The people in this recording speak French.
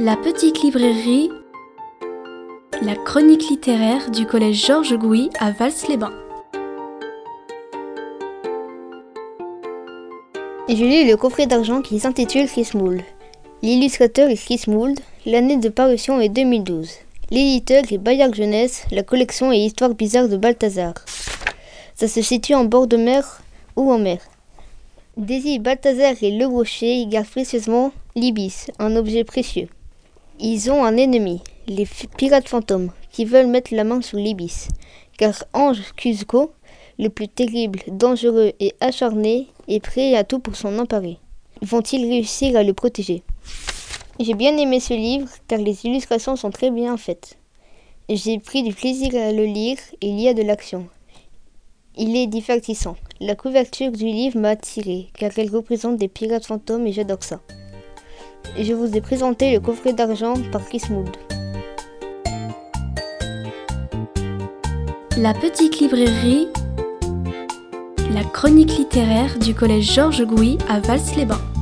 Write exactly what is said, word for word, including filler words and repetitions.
La petite librairie, la chronique littéraire du collège Georges Gouy à Vals-les-Bains. J'ai lu le coffret d'argent qui s'intitule Chris Mould. L'illustrateur est Chris Mould, l'année de parution est deux mille douze. L'éditeur est Bayard Jeunesse, la collection est Histoires bizarres de Balthazar. Ça se situe en bord de mer ou en mer. Daisy, Balthazar et Le Brochet y gardent précieusement l'ibis, un objet précieux. Ils ont un ennemi, les pirates fantômes, qui veulent mettre la main sur l'ibis, car Ange Cuzco, le plus terrible, dangereux et acharné, est prêt à tout pour s'en emparer. Vont-ils réussir à le protéger ? J'ai bien aimé ce livre, car les illustrations sont très bien faites. J'ai pris du plaisir à le lire et il y a de l'action. Il est divertissant. La couverture du livre m'a attiré, car elle représente des pirates fantômes et j'adore ça. Je vous ai présenté le coffret d'argent par Chris Mould. La petite librairie, la chronique littéraire du collège Georges Gouy à Vals-les-Bains.